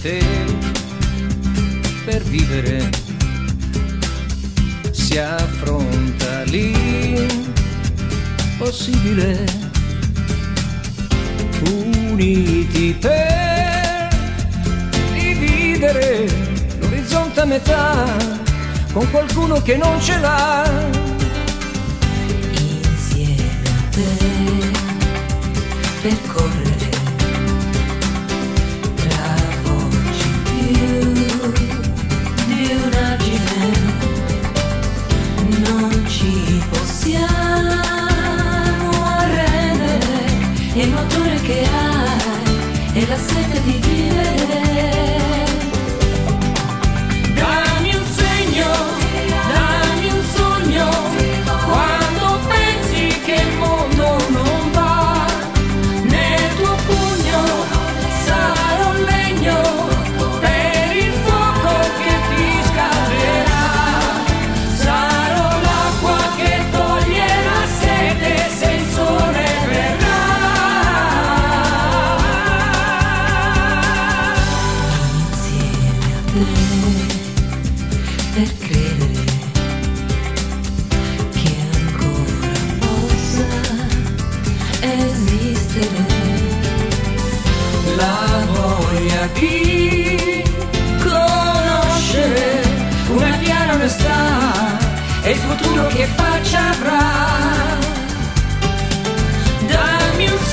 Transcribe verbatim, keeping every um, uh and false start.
te per vivere si affronta l'impossibile, uniti per dividere l'orizzonte a metà con qualcuno che non ce l'ha. Insieme a te percorrere tra voci più di un argine, non ci possiamo arrendere, è il motore che hai, è la sete di vivere. Dammi un segno, dammi un sogno, quando pensi che il mondo non va, nel tuo pugno sarò legno per il fuoco che ti scalderà, sarò l'acqua che toglie la sete se il sole verrà. Insieme a te per credere che ancora possa esistere la voglia di conoscere una piena onestà e il futuro che faccia avrà. Dammi un